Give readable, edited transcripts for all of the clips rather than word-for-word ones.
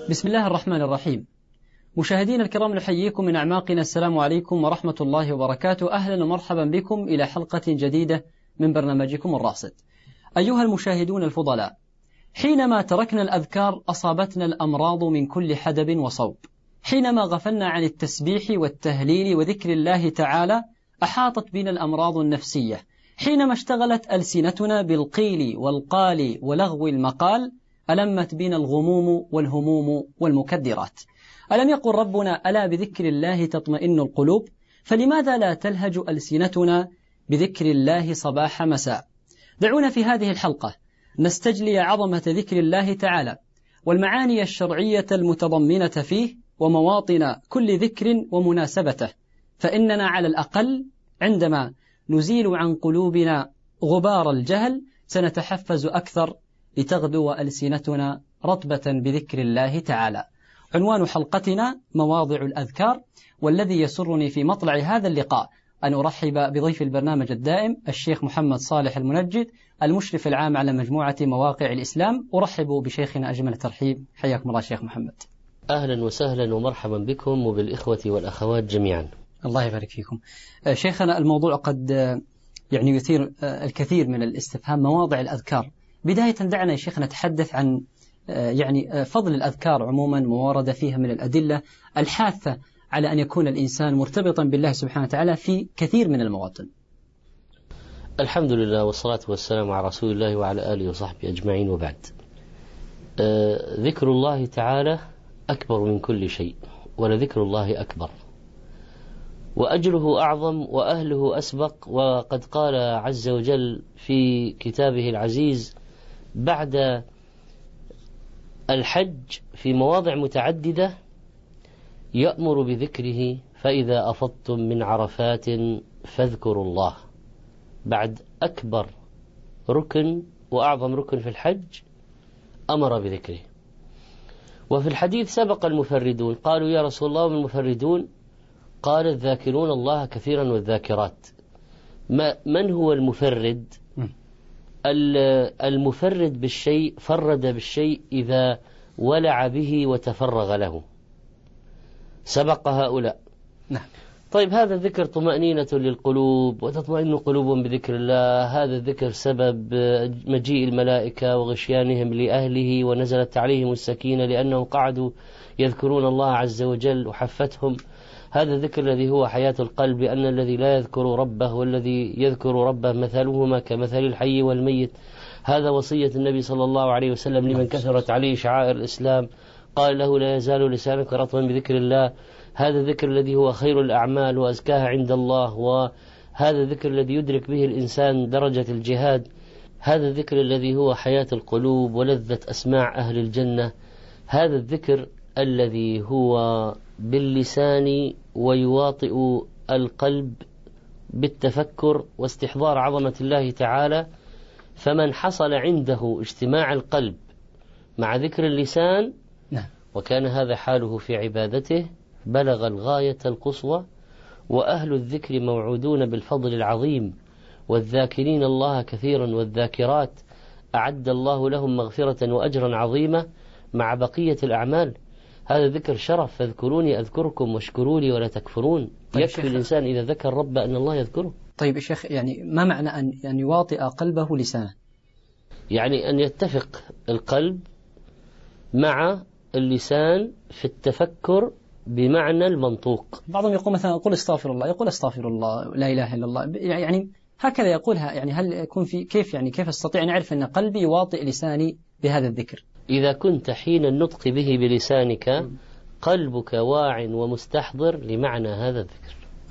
بسم الله الرحمن الرحيم. مشاهدينا الكرام، نحييكم من أعماقنا، السلام عليكم ورحمة الله وبركاته. أهلا ومرحبا بكم إلى حلقة جديدة من برنامجكم الراصد. أيها المشاهدون الفضلاء، حينما تركنا الأذكار أصابتنا الأمراض من كل حدب وصوب. حينما غفلنا عن التسبيح والتهليل وذكر الله تعالى أحاطت بنا الأمراض النفسية. حينما اشتغلت ألسنتنا بالقيل والقال ولغو المقال ألمت بنا الغموم والهموم والمكدرات. ألم يقل ربنا: ألا بذكر الله تطمئن القلوب؟ فلماذا لا تلهج ألسنتنا بذكر الله صباح مساء؟ دعونا في هذه الحلقة نستجلي عظمة ذكر الله تعالى والمعاني الشرعية المتضمنة فيه ومواطن كل ذكر ومناسبته، فإننا على الأقل عندما نزيل عن قلوبنا غبار الجهل سنتحفز أكثر لتغدو ألسنتنا رطبة بذكر الله تعالى. عنوان حلقتنا مواضع الأذكار، والذي يسرني في مطلع هذا اللقاء أن أرحب بضيف البرنامج الدائم الشيخ محمد صالح المنجد، المشرف العام على مجموعة مواقع الإسلام. أرحب بشيخنا أجمل الترحيب، حياكم الله شيخ محمد. أهلا وسهلا ومرحبا بكم وبالإخوة والأخوات جميعا. الله يبارك فيكم. شيخنا، الموضوع قد يثير الكثير من الاستفهام، مواضع الأذكار. بداية دعنا يا شيخ نتحدث عن فضل الأذكار عموما، وورد فيها من الأدلة الحاثة على أن يكون الإنسان مرتبطا بالله سبحانه وتعالى في كثير من المواطن. الحمد لله والصلاة والسلام على رسول الله وعلى آله وصحبه أجمعين، وبعد. ذكر الله تعالى أكبر من كل شيء، ولذكر الله أكبر وأجره أعظم وأهله أسبق. وقد قال عز وجل في كتابه العزيز بعد الحج في مواضع متعددة يأمر بذكره: فإذا أفضتم من عرفات فاذكروا الله. بعد أكبر ركن وأعظم ركن في الحج أمر بذكره. وفي الحديث سبق المفردون، قالوا: يا رسول الله، من المفردون؟ قال: الذاكرون الله كثيرا والذاكرات. من هو المفرد؟ المفرد بالشيء، فرد بالشيء إذا ولع به وتفرغ له. سبق هؤلاء. نعم. طيب، هذا الذكر طمأنينة للقلوب، وتطمئن قلوب بذكر الله. هذا الذكر سبب مجيء الملائكة وغشيانهم لأهله، ونزلت عليهم السكينة لأنهم قعدوا يذكرون الله عز وجل وحفتهم. هذا الذكر الذي هو حياة القلب، أن الذي لا يذكر ربه والذي يذكر ربه مثلهما كمثل الحي والميت. هذا وصية النبي صلى الله عليه وسلم لمن كثرت عليه شعائر الإسلام، قال له: لا يزال لسانك رطبا بذكر الله. هذا الذكر الذي هو خير الأعمال وأزكاها عند الله، وهذا الذكر الذي يدرك به الإنسان درجة الجهاد. هذا الذكر الذي هو حياة القلوب ولذة أسماع أهل الجنة. هذا الذكر الذي هو باللسان ويواطئ القلب بالتفكر واستحضار عظمة الله تعالى. فمن حصل عنده اجتماع القلب مع ذكر اللسان، وكان هذا حاله في عبادته، بلغ الغاية القصوى. وأهل الذكر موعودون بالفضل العظيم، والذاكرين الله كثيرا والذاكرات أعد الله لهم مغفرة وأجرا عظيما مع بقية الأعمال. هذا ذكر شرف: فاذكروني أذكركم واشكروا لي ولا تكفرون. طيب، يكفي الإنسان إذا ذكر ربه أن الله يذكره. طيب يا شيخ، ما معنى أن يواطئ قلبه لسانه؟ يعني أن يتفق القلب مع اللسان في التفكر بمعنى المنطوق. بعضهم يقول مثلا: يقول استغفر الله، يقول استغفر الله، لا إله إلا الله، يعني هكذا يقولها. يعني هل يكون في كيف أستطيع أن أعرف أن قلبي يواطئ لساني بهذا الذكر؟ إذا كنت حين النطق به بلسانك قلبك واع ومستحضر لمعنى هذا الذكر.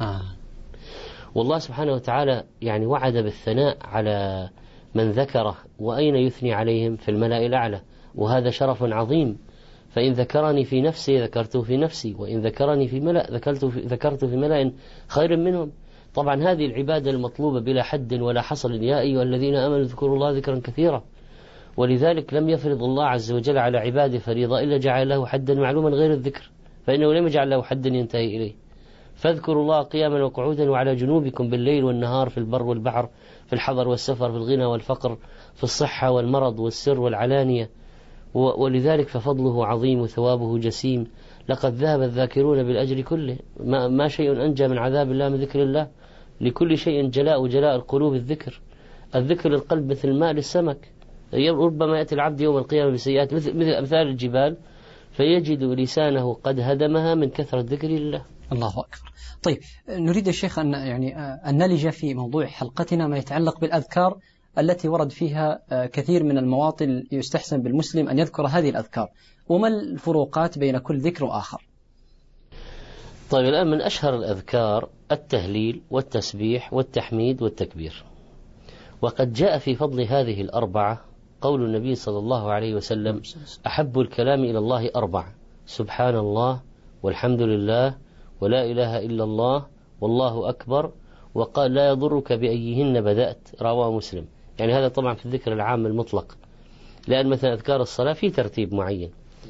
والله سبحانه وتعالى يعني وعد بالثناء على من ذكره، وأين يثني عليهم؟ في الملأ الأعلى، وهذا شرف عظيم. فإن ذكرني في نفسي ذكرته في نفسي، وإن ذكرني في ملأ ذكرت في ملأ خير منهم. طبعا هذه العبادة المطلوبة بلا حد ولا حصر: يا أيها الذين آمنوا اذكروا الله ذكرا كثيرا. ولذلك لم يفرض الله عز وجل على عباده فريضة إلا جعل له حدا معلوما غير الذكر، فإنه لم يجعل له حدا ينتهي إليه. فاذكروا الله قياما وقعودا وعلى جنوبكم بالليل والنهار، في البر والبحر، في الحضر والسفر، في الغنى والفقر، في الصحة والمرض والسر والعلانية. ولذلك ففضله عظيم وثوابه جسيم. لقد ذهب الذاكرون بالأجر كله، ما شيء أنجى من عذاب الله من ذكر الله. لكل شيء جلاء، وجلاء القلوب الذكر. الذكر للقلب مثل الماء للسمك. ربما يأتي العبد يوم القيامة بسيئات مثل أمثال الجبال، فيجد لسانه قد هدمها من كثرة ذكر الله. الله أكبر. طيب، نريد الشيخ أن نلج في موضوع حلقتنا ما يتعلق بالأذكار التي ورد فيها كثير من المواطن يستحسن بالمسلم أن يذكر هذه الأذكار، وما الفروقات بين كل ذكر وآخر؟ طيب، الآن من أشهر الأذكار التهليل والتسبيح والتحميد والتكبير. وقد جاء في فضل هذه الأربعة قول النبي صلى الله عليه وسلم: أحب الكلام إلى الله 4: سبحان الله، والحمد لله، ولا إله إلا الله، والله أكبر. وقال: لا يضرك بأيهن بدأت. رواه مسلم. يعني هذا طبعا في الذكر العام المطلق، لأن مثلا أذكار الصلاة في ترتيب معين.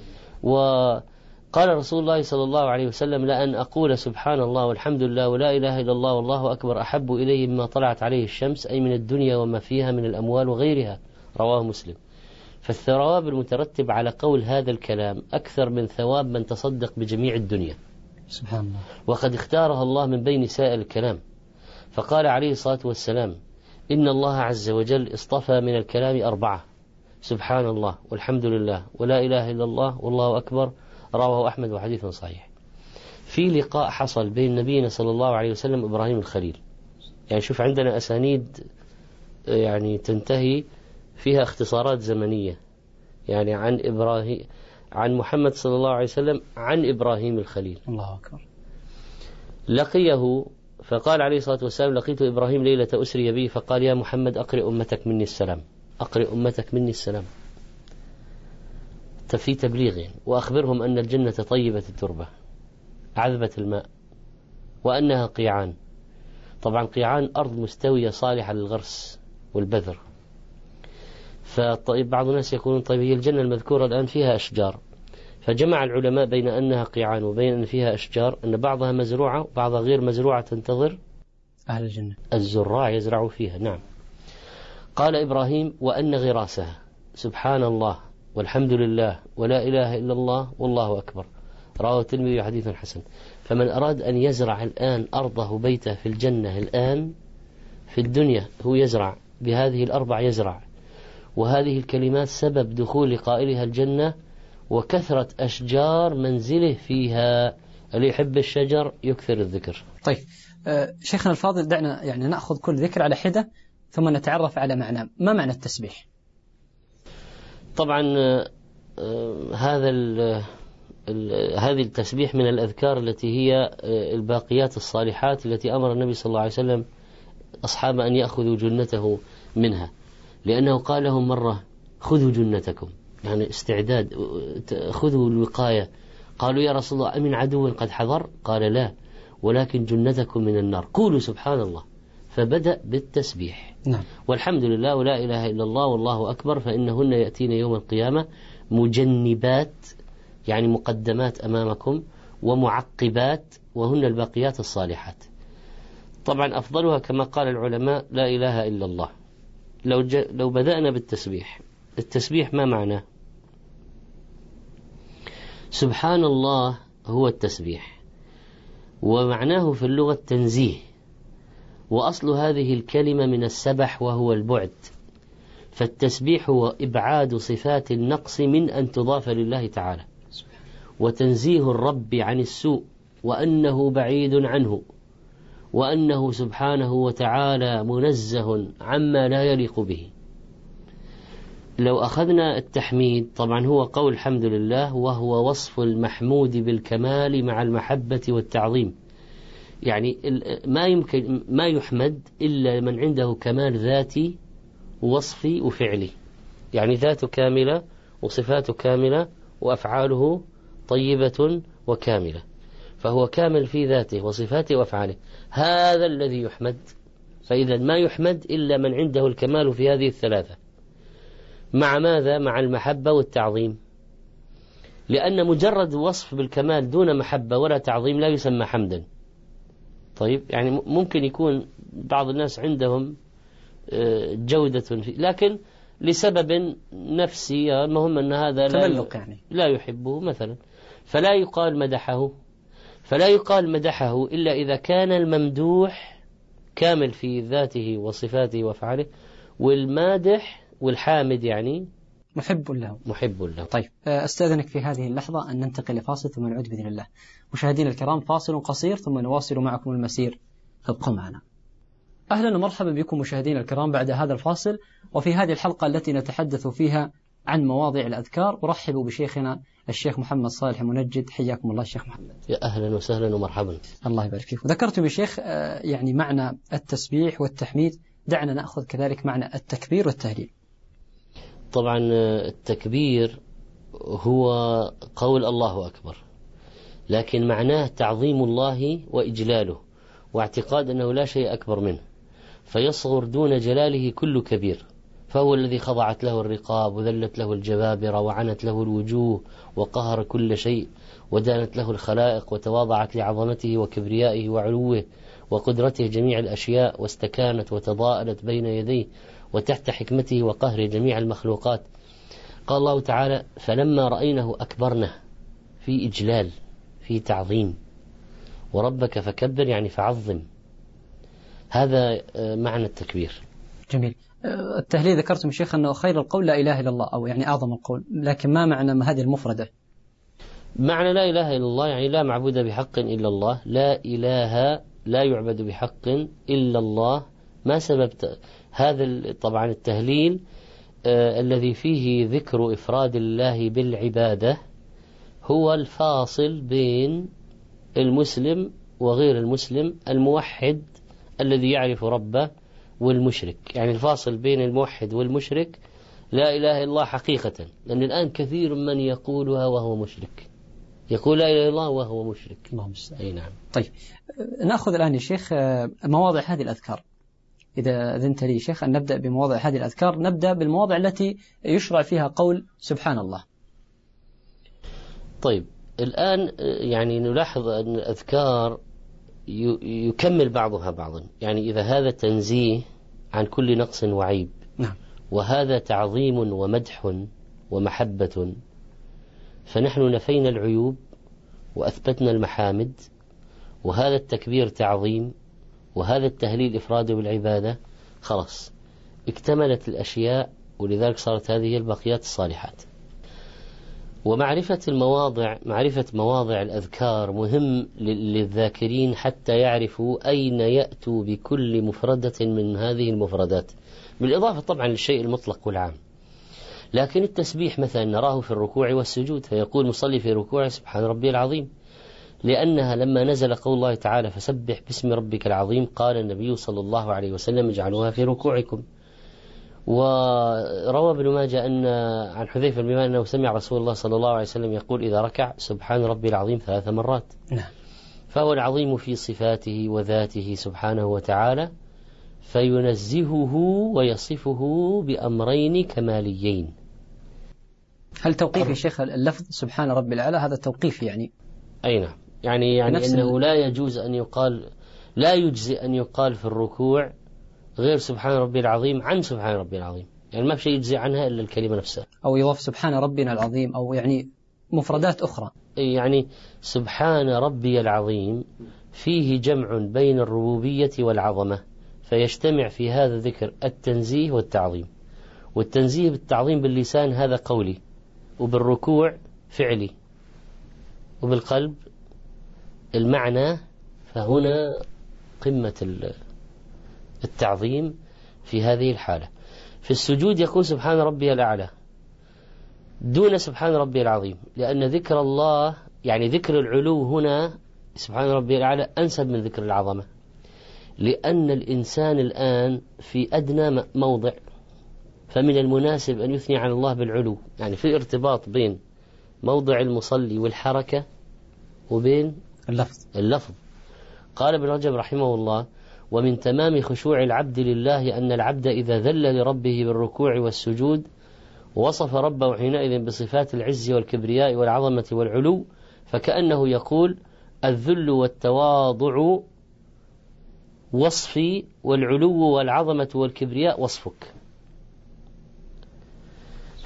وقال رسول الله صلى الله عليه وسلم: لأن أقول سبحان الله والحمد لله ولا إله إلا الله والله أكبر أحب إليه مما طلعت عليه الشمس، أي من الدنيا وما فيها من الأموال وغيرها. رواه مسلم. فالثواب المترتب على قول هذا الكلام أكثر من ثواب من تصدق بجميع الدنيا. سبحان الله. وقد اختارها الله من بين سائر الكلام، فقال عليه الصلاة والسلام: إن الله عز وجل اصطفى من الكلام 4: سبحان الله، والحمد لله، ولا إله إلا الله، والله أكبر. رواه أحمد وحديث صحيح. في لقاء حصل بين نبينا صلى الله عليه وسلم إبراهيم الخليل. يعني شوف، عندنا أسانيد يعني تنتهي فيها اختصارات زمنية، يعني عن محمد صلى الله عليه وسلم عن إبراهيم الخليل. الله أكبر. لقيه فقال عليه الصلاة والسلام: لقيت إبراهيم ليلة أسري به، فقال: يا محمد أقرئ أمتك مني السلام، أقرئ أمتك مني السلام. في تبليغ، وأخبرهم أن الجنة طيبة التربة عذبة الماء، وأنها قيعان. طبعا قيعان أرض مستوية صالحة للغرس والبذر. فبعض الناس يقولون: طيب، هي الجنة المذكورة الآن فيها أشجار. فجمع العلماء بين أنها قيعان وبين أن فيها أشجار، أن بعضها مزروعة وبعضها غير مزروعة تنتظر أهل الجنة، الزراع يزرعوا فيها. نعم. قال إبراهيم: وأن غراسها سبحان الله والحمد لله ولا إله إلا الله والله أكبر. رواه الترمذي حديث حسن. فمن أراد أن يزرع الآن أرضه بيته في الجنة الآن في الدنيا، هو يزرع بهذه ال4 يزرع. وهذه الكلمات سبب دخول قائلها الجنة وكثرة أشجار منزله فيها. اللي يحب الشجر يكثر الذكر. طيب، شيخنا الفاضل، دعنا يعني نأخذ كل ذكر على حدة ثم نتعرف على معناه. ما معنى التسبيح؟ طبعا هذه التسبيح من الأذكار التي هي الباقيات الصالحات التي أمر النبي صلى الله عليه وسلم أصحاب أن يأخذوا جنته منها، لأنه قال لهم مرة: خذوا جنتكم، يعني استعداد، خذوا الوقاية. قالوا: يا رسول الله، أمن عدو قد حضر؟ قال: لا، ولكن جنتكم من النار. قولوا سبحان الله. فبدأ بالتسبيح. نعم. والحمد لله ولا إله إلا الله والله أكبر، فإنهن يأتين يوم القيامة مجنبات، يعني مقدمات أمامكم، ومعقبات، وهن الباقيات الصالحات. طبعا أفضلها كما قال العلماء لا إله إلا الله. لو بدأنا بالتسبيح، التسبيح ما معناه؟ سبحان الله هو التسبيح، ومعناه في اللغة تنزيه، وأصل هذه الكلمة من السبح وهو البعد. فالتسبيح هو إبعاد صفات النقص من أن تضاف لله تعالى، وتنزيه الرب عن السوء، وأنه بعيد عنه، وأنه سبحانه وتعالى منزه عما لا يليق به. لو أخذنا التحميد، طبعا هو قول الحمد لله، وهو وصف المحمود بالكمال مع المحبة والتعظيم. يعني ما يحمد إلا من عنده كمال ذاتي ووصفي وفعلي، يعني ذاته كاملة وصفاته كاملة وأفعاله طيبة وكاملة، فهو كامل في ذاته وصفاته وأفعاله، هذا الذي يحمد. فإذا ما يحمد إلا من عنده الكمال في هذه الثلاثة، مع ماذا؟ مع المحبة والتعظيم، لأن مجرد وصف بالكمال دون محبة ولا تعظيم لا يسمى حمدا. طيب، يعني ممكن يكون بعض الناس عندهم جودة لكن لسبب نفسي، المهم أن هذا لا يحبه مثلا، فلا يقال مدحه إلا إذا كان الممدوح كامل في ذاته وصفاته وفعله، والمادح والحامد يعني محب له. طيب أستأذنك في هذه اللحظة أن ننتقل لفاصل ثم نعود بإذن الله. مشاهدينا الكرام، فاصل قصير ثم نواصل معكم المسير، ابقوا معنا. أهلا ومرحبا بكم مشاهدينا الكرام بعد هذا الفاصل، وفي هذه الحلقة التي نتحدث فيها عن مواضع الأذكار. أرحب بشيخنا الشيخ محمد صالح منجد، حياكم الله الشيخ محمد. يا أهلا وسهلا ومرحبا. الله يبارك فيك. ذكرتم يا شيخ يعني معنى التسبيح والتحميد، دعنا نأخذ كذلك معنى التكبير والتهليل. طبعا التكبير هو قول الله أكبر، لكن معناه تعظيم الله وإجلاله واعتقاد أنه لا شيء أكبر منه، فيصغر دون جلاله كل كبير، فهو الذي خضعت له الرقاب وذلت له الجبابرة وعنت له الوجوه وقهر كل شيء ودانت له الخلائق وتواضعت لعظمته وكبريائه وعلوه وقدرته جميع الأشياء، واستكانت وتضاءلت بين يديه وتحت حكمته وقهر جميع المخلوقات. قال الله تعالى: فلما رأينه أكبرنه، في إجلال، في تعظيم. وربك فكبر يعني فعظم. هذا معنى التكبير. جميل. التهليل ذكرتم شيخ أنه خير القول لا إله إلا الله، أو يعني أعظم القول، لكن ما معنى هذه المفردة؟ معنى لا إله إلا الله يعني لا معبود بحق إلا الله، لا إله لا يعبد بحق إلا الله. ما سبب هذا؟ طبعا التهليل الذي فيه ذكر إفراد الله بالعبادة هو الفاصل بين المسلم وغير المسلم، الموحد الذي يعرف ربه والمشرك، يعني الفاصل بين الموحد والمشرك لا إله إلا الله حقيقة. لأن الآن كثير من يقولها وهو مشرك، يقول لا إله إلا الله وهو مشرك. أي نعم. طيب نأخذ الآن يا شيخ مواضع هذه الأذكار، إذا أذنت لي شيخ أن نبدأ بمواضع هذه الأذكار. نبدأ بالمواضع التي يشرع فيها قول سبحان الله. طيب الآن يعني نلاحظ أن الأذكار يكمل بعضها بعضا، يعني إذا هذا تنزيه عن كل نقص وعيب، نعم، وهذا تعظيم ومدح ومحبة، فنحن نفينا العيوب وأثبتنا المحامد، وهذا التكبير تعظيم، وهذا التهليل إفراد بالعبادة، خلاص اكتملت الأشياء، ولذلك صارت هذه البقيات الصالحات. ومعرفة المواضع، معرفة مواضع الأذكار مهم للذاكرين حتى يعرفوا أين يأتوا بكل مفردة من هذه المفردات، بالإضافة طبعا للشيء المطلق والعام. لكن التسبيح مثلا نراه في الركوع والسجود، فيقول مصلي في ركوع سبحان ربي العظيم، لأنها لما نزل قول الله تعالى فسبح باسم ربك العظيم قال النبي صلى الله عليه وسلم اجعلوها في ركوعكم. وروى ابن ماجه أن عن حذيفة بن أنه سمع رسول الله صلى الله عليه وسلم يقول إذا ركع سبحان ربي العظيم 3 مرات. فهو العظيم في صفاته وذاته سبحانه وتعالى، فينزهه ويصفه بأمرين كماليين. هل توقيف يا شيخ اللفظ سبحان ربي الأعلى هذا توقيف يعني؟ أي نعم، يعني أنه لا يجوز أن يقال، لا يجزي أن يقال في الركوع غير سبحان ربي العظيم عن سبحان ربي العظيم، يعني ما في شيء يجزي عنها إلا الكلمة نفسها، أو يضاف سبحان ربنا العظيم، أو يعني مفردات أخرى. يعني سبحان ربي العظيم فيه جمع بين الربوبية والعظمة، فيجتمع في هذا الذكر التنزيه والتعظيم. والتنزيه بالتعظيم باللسان هذا قولي، وبالركوع فعلي، وبالقلب المعنى. فهنا قمة التعظيم في هذه الحالة. في السجود يكون سبحان ربي الأعلى دون سبحان ربي العظيم، لأن ذكر الله يعني ذكر العلو هنا سبحان ربي الأعلى أنسب من ذكر العظمة، لأن الإنسان الآن في أدنى موضع، فمن المناسب أن يثني على الله بالعلو، يعني في ارتباط بين موضع المصلي والحركة وبين اللفظ. قال ابن رجب رحمه الله: ومن تمام خشوع العبد لله أن العبد إذا ذل لربه بالركوع والسجود وصف ربه حينئذ بصفات العز والكبرياء والعظمة والعلو، فكأنه يقول: الذل والتواضع وصفي، والعلو والعظمة والكبرياء وصفك.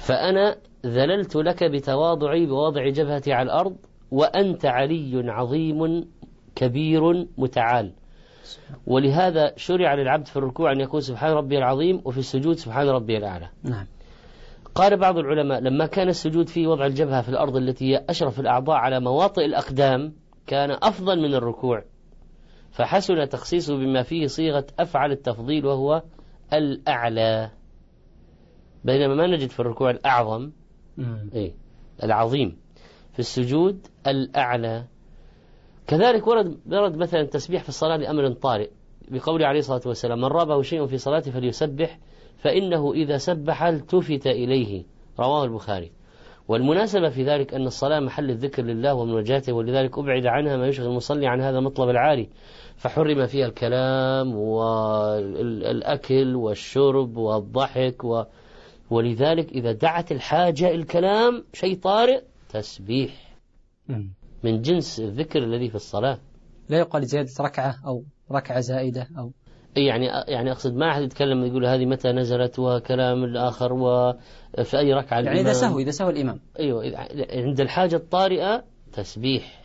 فأنا ذللت لك بتواضعي بوضع جبهتي على الأرض، وأنت علي عظيم كبير متعال. ولهذا شرع للعبد في الركوع أن يقول سبحان ربي العظيم، وفي السجود سبحان ربي الأعلى. نعم. قال بعض العلماء لما كان السجود فيه وضع الجبهة في الأرض التي هي أشرف الأعضاء على مواطئ الأقدام كان أفضل من الركوع، فحسن تخصيصه بما فيه صيغة أفعل التفضيل وهو الأعلى، بينما ما نجد في الركوع الأعظم العظيم، في السجود الأعلى. كذلك ورد مثلا التسبيح في الصلاة لأمر طارئ بقوله عليه الصلاة والسلام من رابه شيء في صلاته فليسبح فإنه إذا سبح التفت إليه، رواه البخاري. والمناسبة في ذلك أن الصلاة محل الذكر لله ومناجاته، ولذلك أبعد عنها ما يشغل المصلي عن هذا المطلب العالي، فحرم فيها الكلام والأكل والشرب والضحك ولذلك إذا دعت الحاجة الكلام شيء طارئ تسبيح من جنس الذكر الذي في الصلاة. لا يقال زيادة ركعة أو ركعة زائدة أو يعني أقصد ما أحد يتكلم يقول هذه متى نزلت وكلام الآخر وفي أي ركعة يعني إذا سهو الإمام. أيوة عند الحاجة الطارئة تسبيح.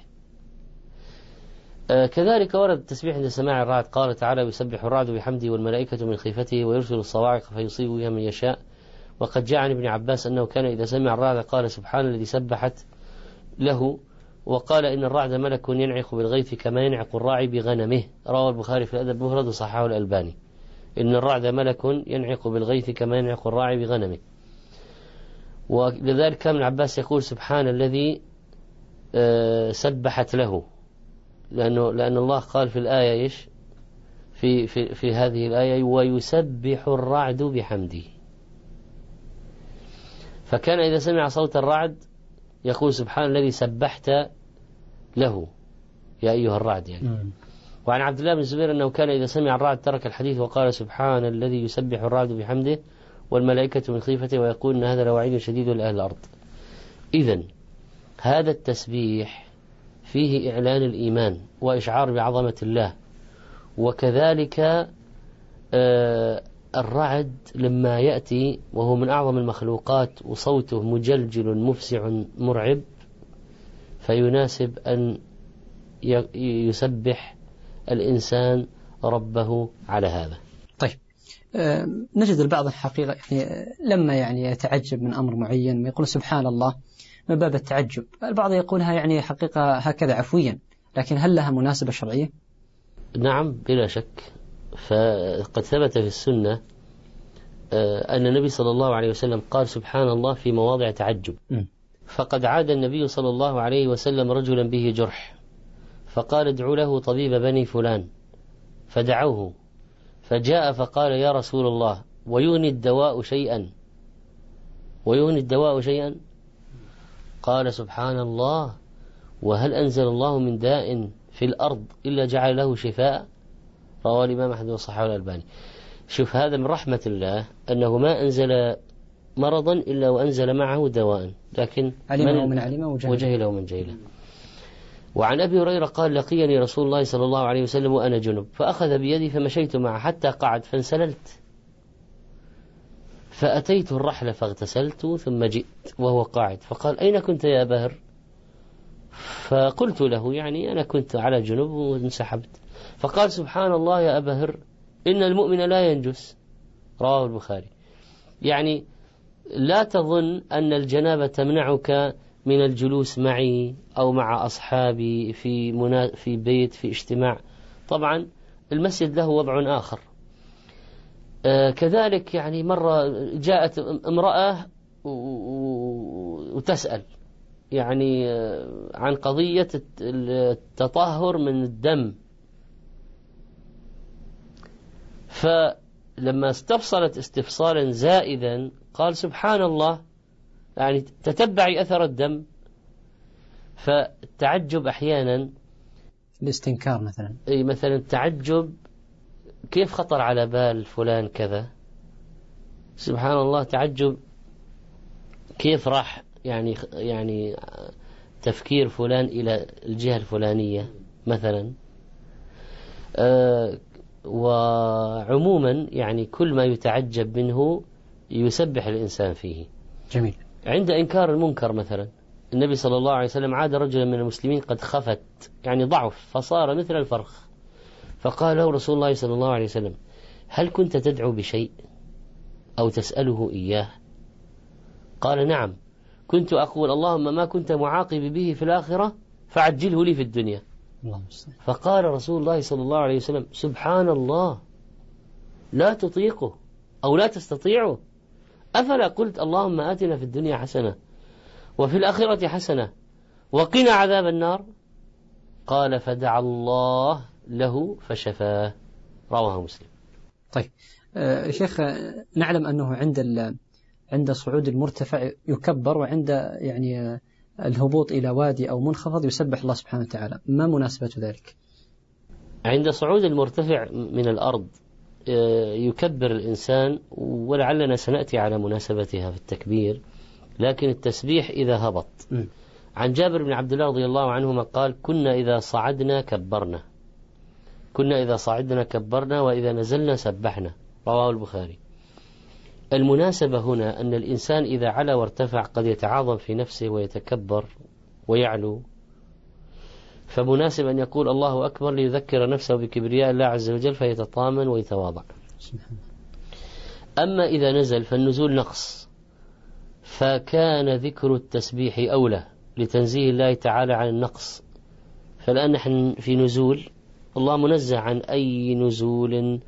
كذلك ورد التسبيح عند سماع الرعد، قال تعالى يسبح الرعد بحمده والملائكة من خيفته ويرسل الصواعق فيصيب بها من يشاء. وقد جاء عن ابن عباس أنه كان إذا سمع الرعد قال سبحان الذي سبحت له، وقال إن الرعد ملك ينعق بالغيث كما ينعق الراعي بغنمه، رواه البخاري في الأدب المفرد وصححه الألباني. إن الرعد ملك ينعق بالغيث كما ينعق الراعي بغنمه. ولذلك كان ابن عباس يقول سبحان الذي سبحت له، لأن الله قال في الآية إيش في هذه الآية ويسبح الرعد بحمده، فكان إذا سمع صوت الرعد يقول سبحان الذي سبحت له يا أيها الرعد يعني. وعن عبد الله بن الزبير أنه كان إذا سمع الرعد ترك الحديث وقال سبحان الذي يسبح الرعد بحمده والملائكة من خيفته ويقول إن هذا لوعيد شديد لأهل الأرض. إذن هذا التسبيح فيه إعلان الإيمان وإشعار بعظمة الله. وكذلك الرعد لما يأتي وهو من أعظم المخلوقات وصوته مجلجل مفزع مرعب، فيناسب أن يسبح الإنسان ربه على هذا. طيب نجد البعض الحقيقة يعني لما يعني يتعجب من أمر معين يقول سبحان الله من باب التعجب، البعض يقولها يعني حقيقة هكذا عفويا، لكن هل لها مناسبة شرعية؟ نعم بلا شك. فقد ثبت في السنة أن النبي صلى الله عليه وسلم قال سبحان الله في مواضع تعجب. فقد عاد النبي صلى الله عليه وسلم رجلا به جرح فقال ادعوا له طبيب بني فلان، فدعوه فجاء فقال يا رسول الله ويغني الدواء شيئا؟ قال سبحان الله وهل أنزل الله من داء في الأرض إلا جعل له شفاء؟ رواه الإمام أحمد وصححه الألباني. شوف هذا من رحمة الله أنه ما أنزل مرضا إلا وأنزل معه دواء، لكن علمه من علمه وجهله من جهله. وعن أبي هريرة قال لقيني رسول الله صلى الله عليه وسلم وأنا جنب فأخذ بيدي فمشيت معه حتى قعد فانسللت فأتيت الرحلة فاغتسلت ثم جئت وهو قاعد فقال أين كنت يا أبا هر؟ فقلت له يعني أنا كنت على جنب وانسحبت. فقال سبحان الله يا أبا هر إن المؤمن لا ينجس، رواه البخاري. يعني لا تظن أن الجنابة تمنعك من الجلوس معي أو مع أصحابي في بيت في اجتماع، طبعا المسجد له وضع آخر. كذلك يعني مرة جاءت امرأة وتسأل يعني عن قضية التطهر من الدم، فلما استفصلت استفصالا زائدا قال سبحان الله يعني تتبعي أثر الدم. فالتعجب أحيانا الاستنكار مثلا التعجب كيف خطر على بال فلان كذا، سبحان الله تعجب كيف راح يعني تفكير فلان إلى الجهة الفلانية مثلا. وعموما يعني كل ما يتعجب منه يسبح الإنسان فيه. جميل. عند إنكار المنكر مثلا، النبي صلى الله عليه وسلم عاد رجلا من المسلمين قد خفت، يعني ضعف، فصار مثل الفرخ، فقال له رسول الله صلى الله عليه وسلم: هل كنت تدعو بشيء أو تسأله إياه؟ قال: نعم، كنت أقول اللهم ما كنت معاقب به في الآخرة فعجله لي في الدنيا. فقال رسول الله صلى الله عليه وسلم: سبحان الله، لا تطيقه أو لا تستطيعه، أفلا قلت اللهم آتنا في الدنيا حسنة وفي الآخرة حسنة وقنا عذاب النار؟ قال: فدعا الله له فشفاه. رواه مسلم. طيب شيخ، نعلم أنه عند صعود المرتفع يكبر، وعند يعني الهبوط إلى وادي أو منخفض يسبح الله سبحانه وتعالى، ما مناسبة ذلك؟ عند صعود المرتفع من الأرض يكبر الإنسان، ولعلنا سنأتي على مناسبتها في التكبير، لكن التسبيح إذا هبط. عن جابر بن عبد الله رضي الله عنهما قال: كنا إذا صعدنا كبرنا وإذا نزلنا سبحنا. رواه البخاري. المناسبة هنا أن الإنسان إذا علا وارتفع قد يتعاظم في نفسه ويتكبر ويعلو، فمناسب أن يقول الله أكبر ليذكر نفسه بكبرياء الله عز وجل فيتطامن ويتواضع. أما إذا نزل فالنزول نقص، فكان ذكر التسبيح أولى لتنزيه الله تعالى عن النقص. فالآن نحن في نزول، الله منزه عن أي نزول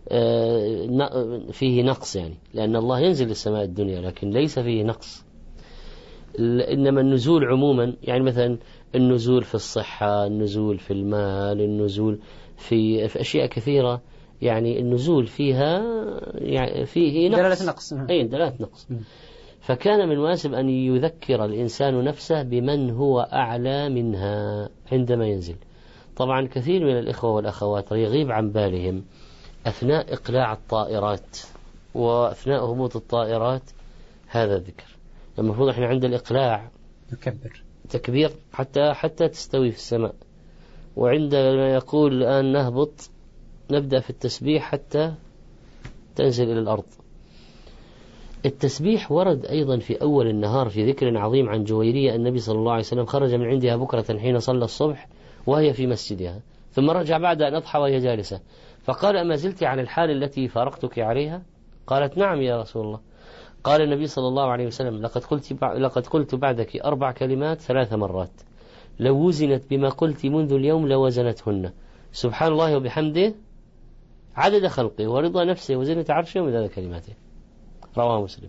فيه نقص، يعني لأن الله ينزل للسماء الدنيا لكن ليس فيه نقص. إنما النزول عموما، يعني مثلا النزول في الصحة، النزول في المال، النزول في أشياء كثيرة، يعني النزول فيها يعني فيه نقص، دلالة نقص. أي دلالة نقص. فكان من المناسب أن يذكر الإنسان نفسه بمن هو أعلى منها عندما ينزل. طبعا كثير من الإخوة والأخوات يغيب عن بالهم أثناء إقلاع الطائرات وأثناء هبوط الطائرات هذا الذكر. المفروض احنا عند الإقلاع نكبر تكبير حتى تستوي في السماء، وعندما يقول الآن نهبط نبدأ في التسبيح حتى تنزل إلى الأرض. التسبيح ورد أيضا في أول النهار في ذكر عظيم عن جويرية: النبي صلى الله عليه وسلم خرج من عندها بكرة حين صلى الصبح وهي في مسجدها، ثم رجع بعد أن أضحى وهي جالسة، فقال: أما زلت عن الحال التي فارقتك عليها؟ قالت: نعم يا رسول الله. قال النبي صلى الله عليه وسلم: لقد قلت بعدك 4 كلمات 3 مرات، لو وزنت بما قلت منذ اليوم لوزنتهن: سبحان الله وبحمده عدد خلقه ورضا نفسه وزنة عرشه ومداد كلماته. رواه مسلم.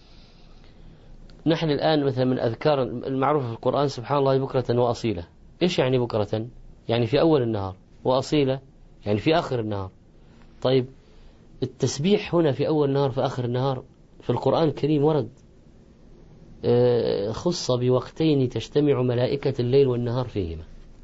نحن الآن مثلا من أذكار المعروفة في القرآن سبحان الله بكرة وأصيلة. إيش يعني بكرة؟ يعني في أول النهار، وأصيلة يعني في آخر النهار. طيب التسبيح هنا في أول النهار في آخر النهار في القرآن الكريم ورد خص بوقتين تجتمع ملائكة الليل والنهار فيهما.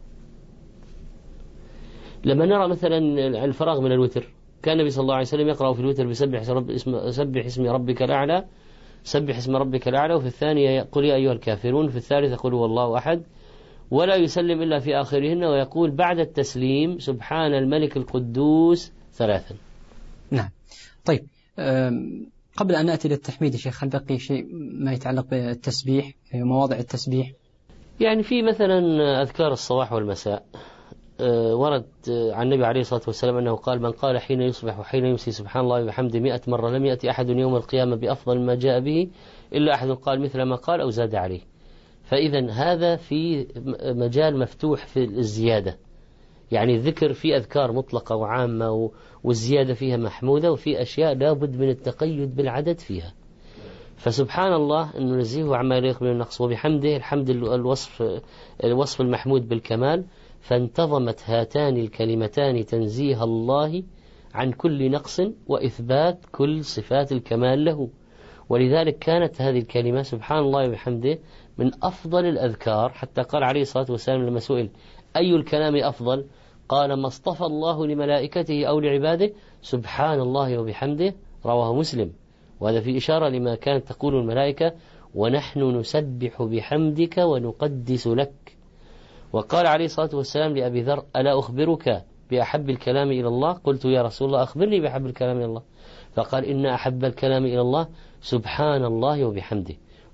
لما نرى مثلا الفراغ من الوتر، كان النبي صلى الله عليه وسلم يقرأ في الوتر بسبح اسم ربك الأعلى، سبح اسم ربك الأعلى، وفي الثانية قل يا أيها الكافرون، في الثالثة قل هو الله أحد، ولا يسلم إلا في آخرهن، ويقول بعد التسليم سبحان الملك القدوس 3. نعم. طيب قبل أن نأتي للتحميد يا شيخ، هل بقي شيء ما يتعلق بالتسبيح في مواضع التسبيح؟ يعني في مثلا أذكار الصباح والمساء ورد عن النبي عليه الصلاة والسلام أنه قال: من قال حين يصبح وحين يمسي سبحان الله وبحمده 100 مرة لم يأتي أحد يوم القيامة بأفضل ما جاء به إلا أحد قال مثل ما قال أو زاد عليه. فإذا هذا في مجال مفتوح في الزيادة، يعني الذكر في أذكار مطلقة وعامة والزيادة فيها محمودة، وفي أشياء لابد من التقيد بالعدد فيها. فسبحان الله أن ننزيه عما يليق من النقص، وبحمده الحمد الوصف المحمود بالكمال. فانتظمت هاتان الكلمتان تنزيه الله عن كل نقص وإثبات كل صفات الكمال له. ولذلك كانت هذه الكلمة سبحان الله وبحمده من أفضل الأذكار، حتى قال عليه الصلاة والسلام لما سئل أي الكلام أفضل قال: ما اصطفى الله لملائكته أو لعباده سبحان الله وبحمده. رواه مسلم. وهذا في إشارة لما كانت تقول الملائكة: ونحن نسبح بحمدك ونقدس لك. وقال عليه الصلاة والسلام لأبي ذر: ألا أخبرك بأحب الكلام إلى الله؟ قلت يا رسول الله أخبرني بأحب الكلام إلى الله. فقال: إن أحب الكلام إلى الله سبحان الله وبحمده.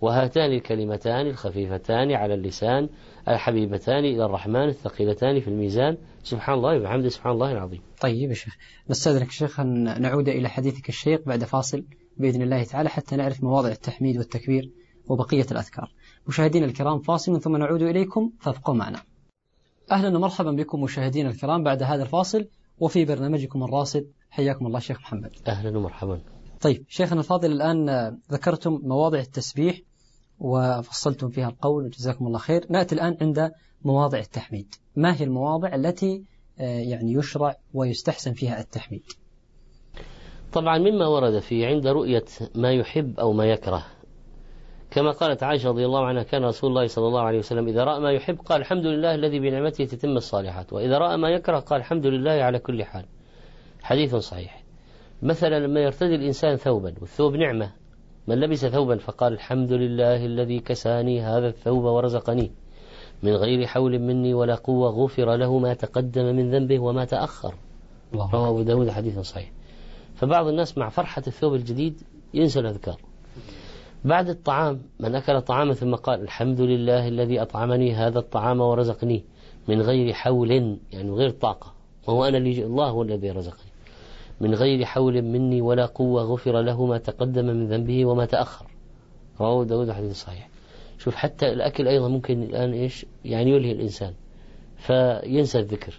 وهاتان الكلمتان الخفيفتان على اللسان الحبيبتان إلى الرحمن الثقيلتان في الميزان سبحان الله وبحمده سبحان الله العظيم. طيب يا شيخ، نستأذنك شيخ أن نعود إلى حديثك الشيق بعد فاصل بإذن الله تعالى حتى نعرف مواضع التحميد والتكبير وبقية الأذكار. مشاهدينا الكرام، فاصل ثم نعود إليكم فابقوا معنا. أهلا ومرحبا بكم مشاهدينا الكرام بعد هذا الفاصل وفي برنامجكم الراصد. حياكم الله شيخ محمد. أهلا ومرحبا. طيب شيخنا الفاضل، الآن ذكرتم مواضع التسبيح وفصلتم فيها القول وجزاكم الله خير. نأتي الآن عند مواضع التحميد. ما هي المواضع التي يعني يشرع ويستحسن فيها التحميد؟ طبعا مما ورد فيه عند رؤية ما يحب أو ما يكره، كما قالت عائشة رضي الله عنها كان رسول الله صلى الله عليه وسلم إذا رأى ما يحب قال الحمد لله الذي بنعمته تتم الصالحات، وإذا رأى ما يكره قال الحمد لله على كل حال. حديث صحيح. مثلا لما يرتدي الإنسان ثوبا والثوب نعمة، من لبس ثوبا فقال الحمد لله الذي كساني هذا الثوب ورزقني من غير حول مني ولا قوة غفر له ما تقدم من ذنبه وما تأخر. رواه أبو داود حديث صحيح. فبعض الناس مع فرحة الثوب الجديد ينسى الأذكار. بعد الطعام من أكل طعاما ثم قال الحمد لله الذي أطعمني هذا الطعام ورزقني من غير حول، يعني غير طاقة، وهو أنا اللي الله هو الذي رزقني من غير حول مني ولا قوة غفر له ما تقدم من ذنبه وما تأخر. رواه داود حديث صحيح. شوف حتى الأكل أيضا ممكن الآن إيش يعني يلهي الإنسان فينسى الذكر.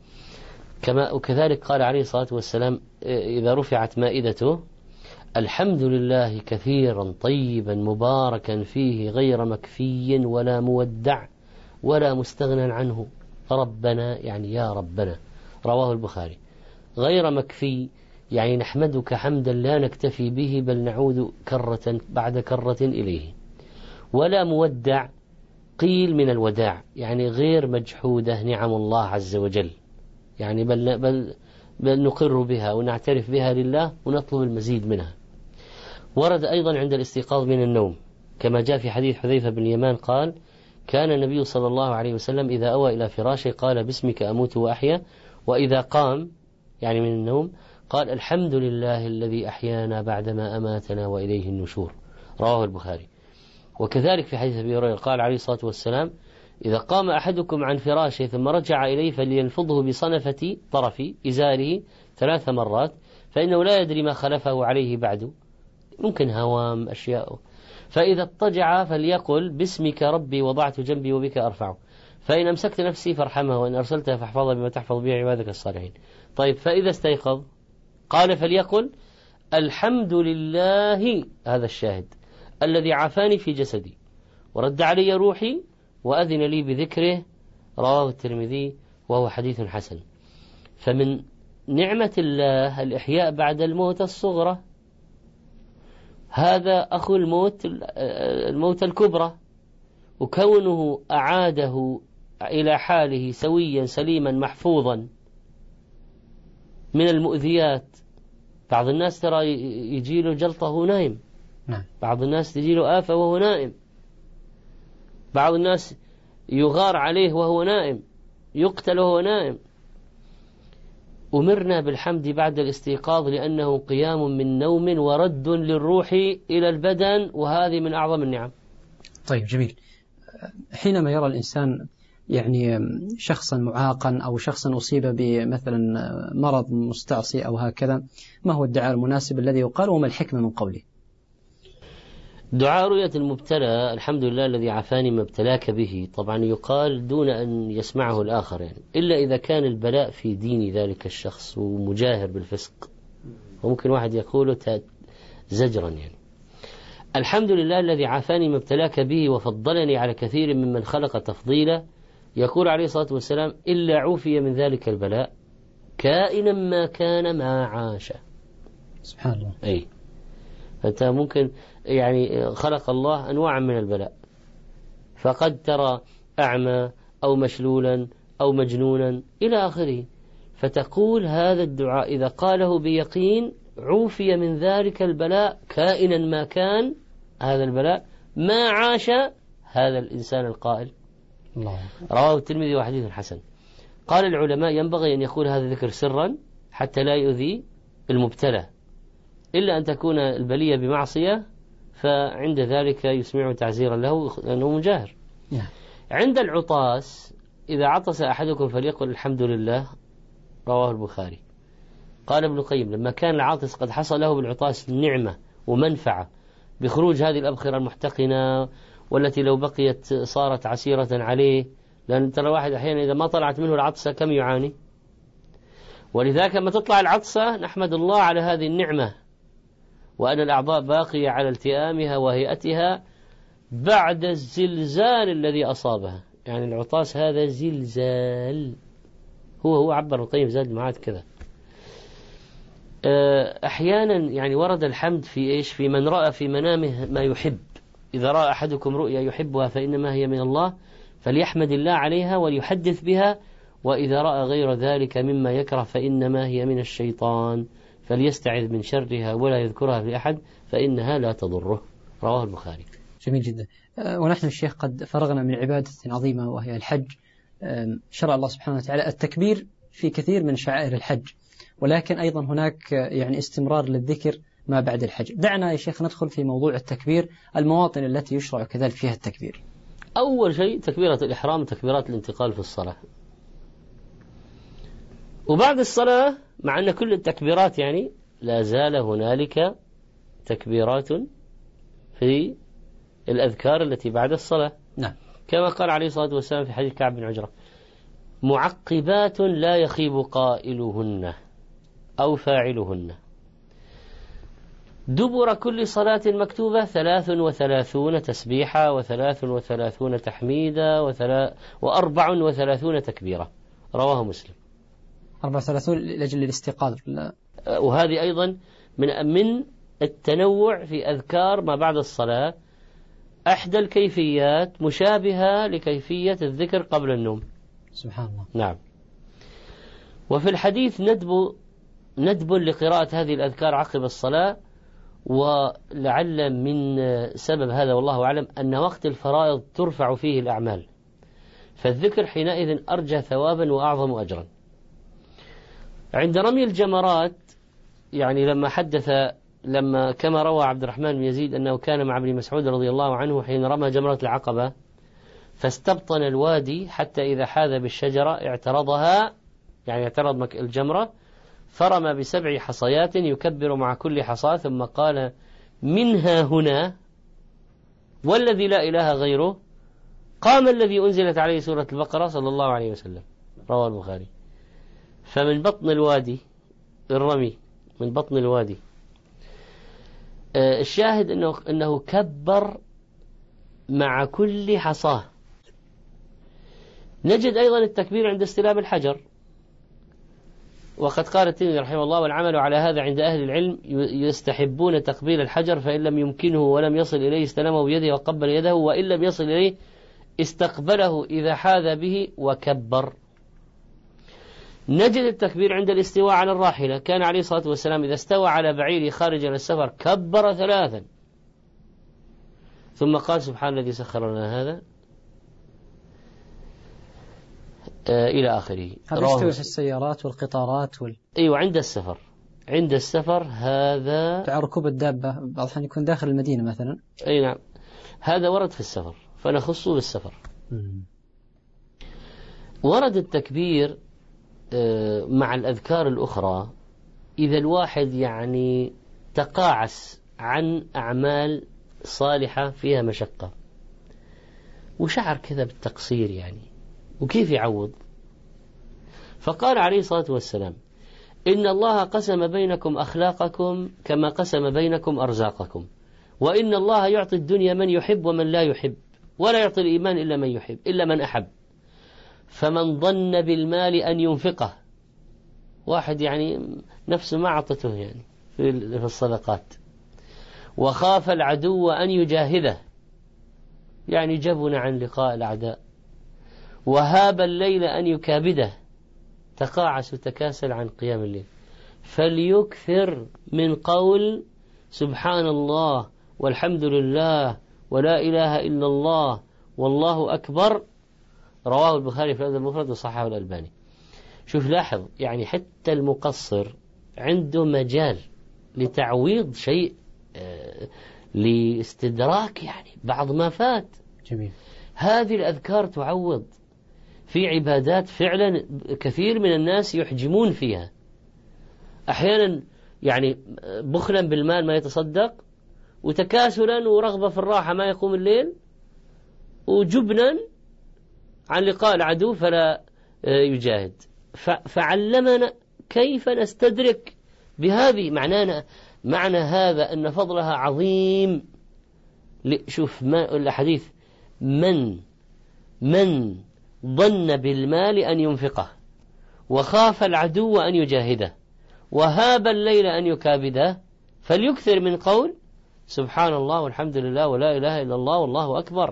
وكذلك قال عليه الصلاة والسلام إذا رفعت مائدته الحمد لله كثيرا طيبا مباركا فيه غير مكفي ولا مودع ولا مستغنى عنه ربنا، يعني يا ربنا. رواه البخاري. غير مكفي يعني نحمدك حمدا لا نكتفي به بل نعود كرة بعد كرة إليه. ولا مودع قيل من الوداع، يعني غير مجحودة نعم الله عز وجل، يعني بل نقر بها ونعترف بها لله ونطلب المزيد منها. ورد أيضا عند الاستيقاظ من النوم كما جاء في حديث حذيفة بن اليمان قال كان النبي صلى الله عليه وسلم إذا أوى إلى فراشه قال باسمك أموت وأحيا، وإذا قام يعني من النوم قال الحمد لله الذي أحيانا بعدما أماتنا وإليه النشور. رواه البخاري. وكذلك في حديث أبي هريرة قال عليه الصلاة والسلام إذا قام أحدكم عن فراشه ثم رجع إليه فلينفضه بصنفة طرف إزاره 3 مرات فإنه لا يدري ما خلفه عليه بعد، ممكن هوام أشياء. فإذا اضطجع فليقل باسمك ربي وضعت جنبي وبك أرفعه، فإن أمسكت نفسي فارحمها وإن أرسلتها فاحفظها بما تحفظ به عبادك الصالحين. طيب فإذا استيقظ قال فليقل الحمد لله، هذا الشاهد، الذي عافاني في جسدي ورد علي روحي وأذن لي بذكره. رواه الترمذي وهو حديث حسن. فمن نعمة الله الإحياء بعد الموت الصغرى، هذا أخو الموت الكبرى، وكونه أعاده إلى حاله سويا سليما محفوظا من المؤذيات. بعض الناس ترى يجيله جلطة وهو نائم، بعض الناس تجيله آفة وهو نائم، بعض الناس يغار عليه وهو نائم، يقتل وهو نائم. أمرنا بالحمد بعد الاستيقاظ لأنه قيام من نوم ورد للروح إلى البدن، وهذه من أعظم النعم. طيب جميل. حينما يرى الإنسان يعني شخصا معاقا أو شخصا أصيب بمثلا مرض مستعصي أو هكذا، ما هو الدعاء المناسب الذي يقال وما الحكمة من قوله؟ دعاء رؤية المبتلى الحمد لله الذي عافاني ما ابتلاك به، طبعا يقال دون أن يسمعه الآخر، يعني إلا إذا كان البلاء في دين ذلك الشخص ومجاهر بالفسق، وممكن واحد يقوله زجرا. يعني الحمد لله الذي عافاني ما ابتلاك به وفضلني على كثير ممن خلق تفضيلا. يقول عليه الصلاة والسلام إلا عوفي من ذلك البلاء كائنا ما كان ما عاش. سبحان الله. أي فأنت ممكن يعني خلق الله أنواع من البلاء، فقد ترى أعمى أو مشلولا أو مجنونا إلى آخره، فتقول هذا الدعاء إذا قاله بيقين عوفي من ذلك البلاء كائنا ما كان هذا البلاء ما عاش هذا الإنسان القائل. الله. رواه الترمذي وحديث حسن. قال العلماء ينبغي أن يقول هذا الذكر سرا حتى لا يؤذي المبتلى، إلا أن تكون البلية بمعصية فعند ذلك يسمع تعزيرا له لأنه مجاهر. عند العطاس إذا عطس أحدكم فليقل الحمد لله، رواه البخاري. قال ابن القيم لما كان العاطس قد حصل له بالعطاس نعمة ومنفعة بخروج هذه الأبخرة المحتقنة والتي لو بقيت صارت عسيرة عليه، لأن ترى واحد أحيانا إذا ما طلعت منه العطسة كم يعاني. ولذلك لما تطلع العطسة نحمد الله على هذه النعمة، وأن الأعضاء باقية على التئامها وهيئتها بعد الزلزال الذي أصابها. يعني العطاس هذا زلزال، هو عبر القيم زاد المعاد كذا. أحيانا يعني ورد الحمد في إيش؟ في من رأى في منامه ما يحب. إذا رأى أحدكم رؤيا يحبها فإنما هي من الله فليحمد الله عليها وليحدث بها، وإذا رأى غير ذلك مما يكره فإنما هي من الشيطان فليستعذ من شرها ولا يذكرها لأحد فإنها لا تضره، رواه البخاري. جميل جدا. ونحن الشيخ قد فرغنا من عبادة عظيمة وهي الحج. شرع الله سبحانه وتعالى التكبير في كثير من شعائر الحج، ولكن أيضا هناك يعني استمرار للذكر ما بعد الحج. دعنا يا شيخ ندخل في موضوع التكبير، المواطن التي يشرع كذلك فيها التكبير. أول شيء تكبيرة الإحرام، تكبيرات الانتقال في الصلاة. وبعد الصلاة مع أن كل التكبيرات يعني لا زال هنالك تكبيرات في الأذكار التي بعد الصلاة. نعم. كما قال عليه الصلاة والسلام في حديث كعب بن عجرة: معقبات لا يخيب قائلهن أو فاعلهن دبر كل صلاة مكتوبة 33 تسبيحة و33 تحميدة و34 تكبيرة، رواه مسلم. 34 لأجل الاستيقاظ. وهذه أيضا من التنوع في أذكار ما بعد الصلاة، أحدى الكيفيات مشابهة لكيفية الذكر قبل النوم. سبحان الله. نعم. وفي الحديث ندب لقراءة هذه الأذكار عقب الصلاة، ولعل من سبب هذا والله أعلم أن وقت الفرائض ترفع فيه الأعمال، فالذكر حينئذ أرجى ثوابا وأعظم أجرا. عند رمي الجمرات يعني لما كما روى عبد الرحمن بن يزيد أنه كان مع ابن مسعود رضي الله عنه حين رمى جمرة العقبة فاستبطن الوادي حتى إذا حاذ بالشجرة اعترضها، يعني اعترض الجمرة، فرمى ب7 حصيات يكبر مع كل حصاة ثم قال: منها هنا والذي لا إله غيره قام الذي أنزلت عليه سورة البقرة صلى الله عليه وسلم، رواه البخاري. فمن بطن الوادي الرمي، من بطن الوادي. الشاهد أنه كبر مع كل حصاة. نجد أيضا التكبير عند استلام الحجر، وقد قال الترمذي رحمه الله: والعمل على هذا عند أهل العلم يستحبون تقبيل الحجر، فإن لم يمكنه ولم يصل إليه استلمه بيده وقبل يده، وإن لم يصل إليه استقبله إذا حاذ به وكبر. نجد التكبير عند الاستواء على الراحلة، كان عليه الصلاة والسلام إذا استوى على بعيره خارج السفر كبر 3 ثم قال: سبحان الذي سخر لنا هذا إلى آخره. هذا يستوي في السيارات والقطارات أيوة عند السفر. عند السفر هذا في ركوب الدابة، بعض الأحيان يكون داخل المدينة مثلا. أي نعم، هذا ورد في السفر فنخصه بالسفر. ورد التكبير مع الأذكار الأخرى إذا الواحد يعني تقاعس عن أعمال صالحة فيها مشقة وشعر كذا بالتقصير يعني، وكيف يعوض؟ فقال عليه الصلاة والسلام: إن الله قسم بينكم أخلاقكم كما قسم بينكم أرزاقكم، وإن الله يعطي الدنيا من يحب ومن لا يحب، ولا يعطي الإيمان إلا من يحب إلا من أحب. فمن ظن بالمال أن ينفقه، واحد يعني نفسه ما عطته يعني في الصدقات، وخاف العدو أن يجاهده، يعني جبن عن لقاء الأعداء، وهاب الليل أن يكابده، تقاعس وتكاسل عن قيام الليل، فليكثر من قول سبحان الله والحمد لله ولا إله إلا الله والله أكبر، رواه البخاري في الأدب المفرد وصححه الألباني. شوف لاحظ، يعني حتى المقصر عنده مجال لتعويض شيء لاستدراك يعني بعض ما فات. جميل. هذه الأذكار تعوض في عبادات فعلا كثير من الناس يحجمون فيها، أحيانا يعني بخلا بالمال ما يتصدق، وتكاسلا ورغبة في الراحة ما يقوم الليل، وجبنا عن لقاء العدو فلا يجاهد. فعلمنا كيف نستدرك بهذه. معنى هذا أن فضلها عظيم. شوف الحديث: من ظن بالمال أن ينفقه، وخاف العدو أن يجاهده، وهاب الليل أن يكابده، فليكثر من قول سبحان الله والحمد لله ولا إله إلا الله والله أكبر.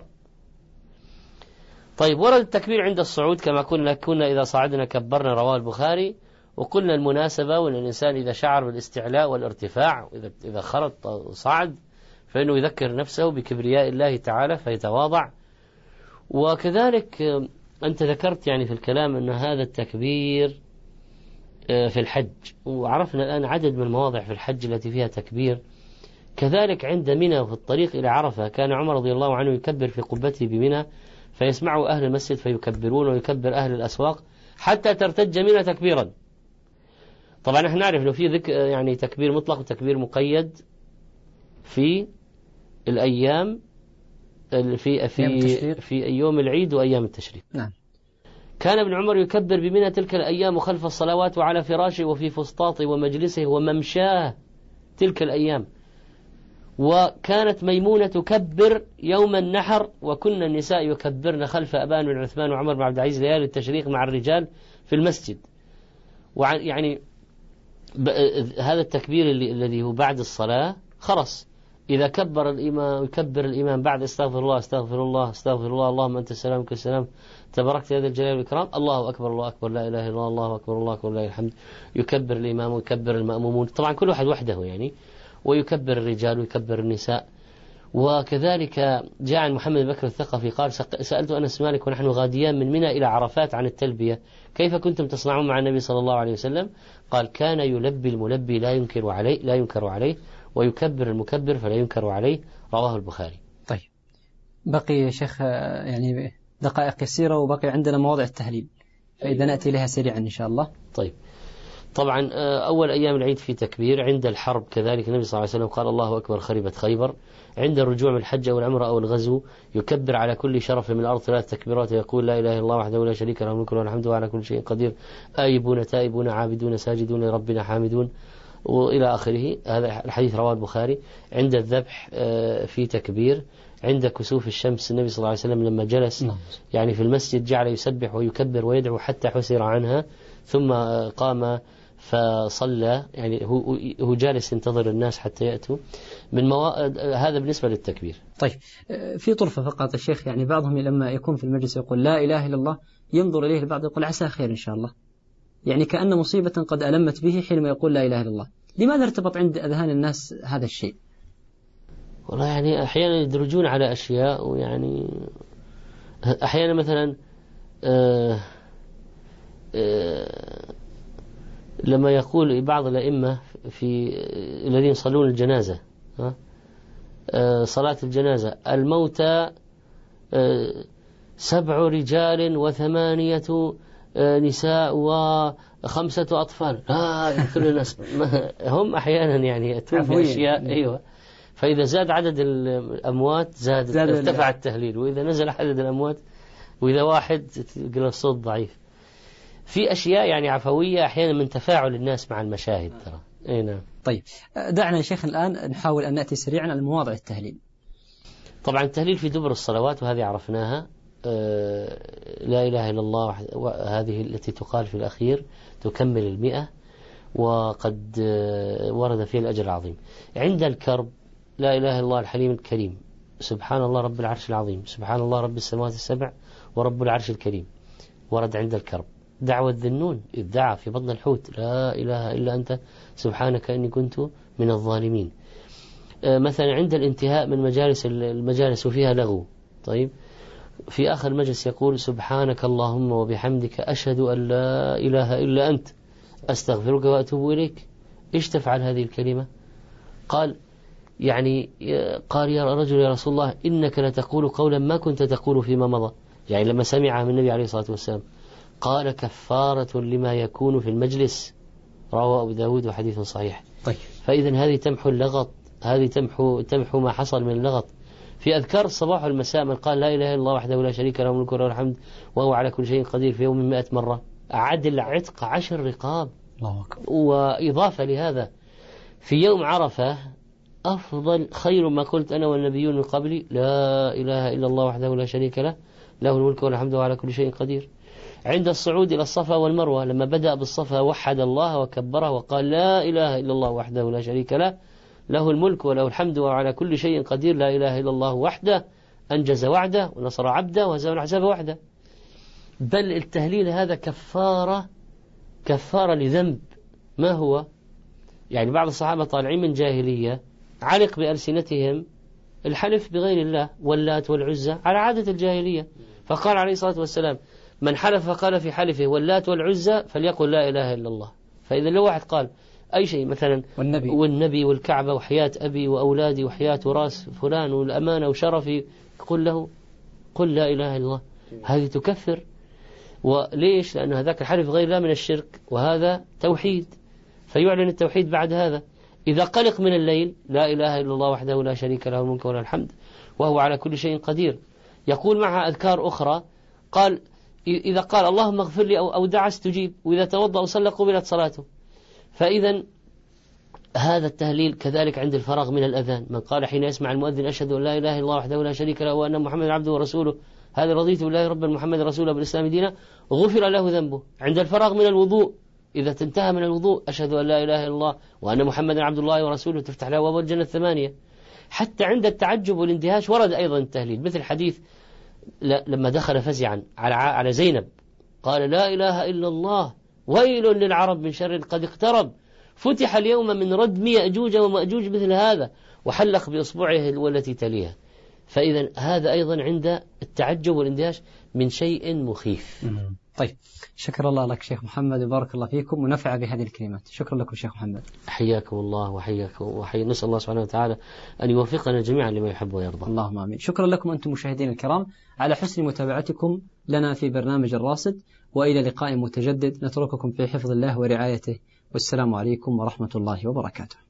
طيب، ورد التكبير عند الصعود كما كنا إذا صعدنا كبرنا، رواه البخاري. وقلنا المناسبة وأن الإنسان إذا شعر بالاستعلاء والارتفاع، إذا خرط صعد، فإنه يذكر نفسه بكبرياء الله تعالى فيتواضع. وكذلك أنت ذكرت يعني في الكلام أن هذا التكبير في الحج، وعرفنا الآن عدد من المواضع في الحج التي فيها تكبير. كذلك عند منى وفي الطريق إلى عرفة كان عمر رضي الله عنه يكبر في قبته بمنى، فيسمعه أهل المسجد فيكبرون، ويكبر أهل الأسواق حتى ترتج منى تكبيرا. طبعا احنا نعرف انه في يعني تكبير مطلق وتكبير مقيد في الأيام في يوم العيد وأيام التشريق. نعم. كان ابن عمر يكبر بمنى تلك الأيام وخلف الصلوات وعلى فراشه وفي فسطاطه ومجلسه وممشاه تلك الأيام. وكانت ميمونة تكبر يوم النحر، وكنا النساء يكبرن خلف أبان بن عثمان وعمر بن عبد العزيز ليالي التشريق مع الرجال في المسجد. يعني هذا التكبير الذي هو بعد الصلاة خلص، إذا كبر الإمام يكبر الإمام بعد استغفر الله استغفر الله استغفر الله اللهم أنت السلام منك السلام تباركت يا ذا الجلال والإكرام، الله أكبر الله أكبر لا إله إلا الله الله أكبر الله أكبر لا الحمد. يكبر الإمام ويكبر المأمومون، طبعا كل واحد وحده يعني، ويكبر الرجال ويكبر النساء. وكذلك جاء عن محمد بن بكر الثقفي قال: سألت أنس مالك ونحن غاديان من منى إلى عرفات عن التلبية، كيف كنتم تصنعون مع النبي صلى الله عليه وسلم؟ قال: كان يلبي الملبي لا ينكر عليه ويكبر المكبر فلا ينكر عليه، رواه البخاري. طيب، بقي يا شيخ يعني دقائق يسيرة وبقي عندنا مواضع التهليل، فإذا نأتي لها سريعا إن شاء الله. طيب، طبعا أول أيام العيد في تكبير. عند الحرب كذلك النبي صلى الله عليه وسلم قال: الله أكبر خربت خيبر. عند الرجوع من الحج أو العمرة أو الغزو يكبر على كل شرف من الأرض 3 تكبيرات، يقول: لا إله إلا الله وحده لا شريك له الملك وله الحمد وعلى كل شيء قدير، آيبون تائبون عابدون ساجدون لربنا حامدون، وإلى آخره. هذا الحديث رواه البخاري. عند الذبح في تكبير. عند كسوف الشمس النبي صلى الله عليه وسلم لما جلس يعني في المسجد جعل يسبح ويكبر ويدعو حتى حسر عنها، ثم قام فصلى، يعني هو جالس ينتظر الناس حتى يأتوا من هذا بالنسبة للتكبير. طيب، في طرفة فقط الشيخ، يعني بعضهم لما يكون في المجلس يقول لا إله إلا الله ينظر إليه البعض يقول عسى خير إن شاء الله، يعني كأن مصيبة قد ألمت به حينما يقول لا إله إلا الله. لماذا ارتبط عند أذهان الناس هذا الشيء؟ والله يعني أحيانا يدرجون على أشياء، ويعني أحيانا مثلا لما يقول بعض الأئمة في الذين يصلون الجنازة صلاة الجنازة: الموتى 7 رجال و8 نساء و5 أطفال. كل الناس هم أحيانا يعني يأتون بأشياء. أيوة، فإذا زاد عدد الأموات ارتفع التهليل، وإذا نزل عدد الأموات وإذا واحد يقول الصوت ضعيف. في أشياء يعني عفوية أحيانا من تفاعل الناس مع المشاهد ترى. أي نعم. طيب، دعنا يا شيخ الآن نحاول أن نأتي سريعا على مواضع التهليل. طبعا التهليل في دبر الصلوات، وهذه عرفناها. لا إله إلا الله هذه التي تقال في الأخير تكمل 100، وقد ورد فيها الأجر العظيم. عند الكرب لا إله إلا الله الحليم الكريم، سبحان الله رب العرش العظيم، سبحان الله رب السماوات السبع ورب العرش الكريم. ورد عند الكرب دعوة ذنون إذ دعا في بطن الحوت: لا إله إلا أنت سبحانك إني كنت من الظالمين. مثلا عند الانتهاء من المجالس وفيها لغو، طيب في آخر المجلس يقول: سبحانك اللهم وبحمدك أشهد أن لا إله إلا أنت أستغفرك وأتوب إليك. إيش تفعل هذه الكلمة؟ قال: يعني قال يا رجل يا رسول الله إنك لتقول قولا ما كنت تقول فيما مضى، يعني لما سمعها من النبي عليه الصلاة والسلام قال كفارة لما يكون في المجلس، رواه أبو داود وحديث صحيح. طيب. فإذا هذه تمحو اللغط، هذه تمحو ما حصل من اللغط. في أذكار الصباح والمساء من قال لا إله إلا الله وحده لا شريك له الملك وله الحمد وهو على كل شيء قدير في يوم 100 مرة، عدل عتق 10 رقاب. الله أكبر. وإضافة لهذا في يوم عرفة أفضل خير ما قلت أنا والنبيون من قبلي لا إله إلا الله وحده لا شريك له له الملك وله الحمد وعلى كل شيء قدير. عند الصعود إلى الصفا والمروة لما بدأ بالصفا وحد الله وكبره وقال لا إله إلا الله وحده لا شريك له له الملك وله الحمد وعلى كل شيء قدير، لا إله إلا الله وحده أنجز وعده ونصر عبده وهزم الأحزاب وحده. بل التهليل هذا كفارة لذنب. ما هو؟ يعني بعض الصحابة طالعين من جاهلية علق بألسنتهم الحلف بغير الله واللات والعزى على عادة الجاهلية، فقال عليه الصلاة والسلام من حلف فقال في حلفه واللات والعزى فليقل لا إله إلا الله. فإذا لو واحد قال أي شيء مثلا والنبي والكعبة وحياة أبي وأولادي وحياة راس فلان والأمانة وشرفي، قل له قل لا إله إلا الله، هذه تكفر. وليش؟ لأن هذاك الحلف غير الله من الشرك وهذا توحيد، فيعلن التوحيد بعد هذا. إذا قلق من الليل لا إله إلا الله وحده لا شريك له الملك وله الحمد وهو على كل شيء قدير، يقول معها أذكار أخرى. قال إذا قال اللهم اغفر لي أو دعا استجيب، وإذا توضأ وصلى قبلت صلاته. فإذا هذا التهليل كذلك عند الفراغ من الأذان، من قال حين يسمع المؤذن أشهد أن لا إله إلا الله وحده لا شريك له وأن محمدا عبده ورسوله هذا رضيت بالله ربا محمد رسوله بالإسلام دينا غفر له ذنبه. عند الفراغ من الوضوء إذا تنتهى من الوضوء أشهد أن لا إله إلا الله وأن محمدا عبد الله ورسوله تفتح له أبواب الجنة 8. حتى عند التعجب والاندهاش ورد أيضا التهليل، مثل حديث لما دخل فزعا على زينب قال لا إله إلا الله ويل للعرب من شر قد اقترب فتح اليوم من ردم يأجوج ومأجوج مثل هذا، وحلق بإصبعه والتي تليها. فإذا هذا أيضا عند التعجب والاندهاش من شيء مخيف. طيب، شكر الله لك شيخ محمد وبارك الله فيكم ونفع بهذه الكلمات. شكرا لكم شيخ محمد. حياكم الله وحياكم نسأل الله سبحانه وتعالى أن يوفقنا جميعا لما يحب ويرضى. اللهم آمين. شكرا لكم أنتم مشاهدين الكرام على حسن متابعتكم لنا في برنامج الراصد، وإلى لقاء متجدد نترككم في حفظ الله ورعايته، والسلام عليكم ورحمة الله وبركاته.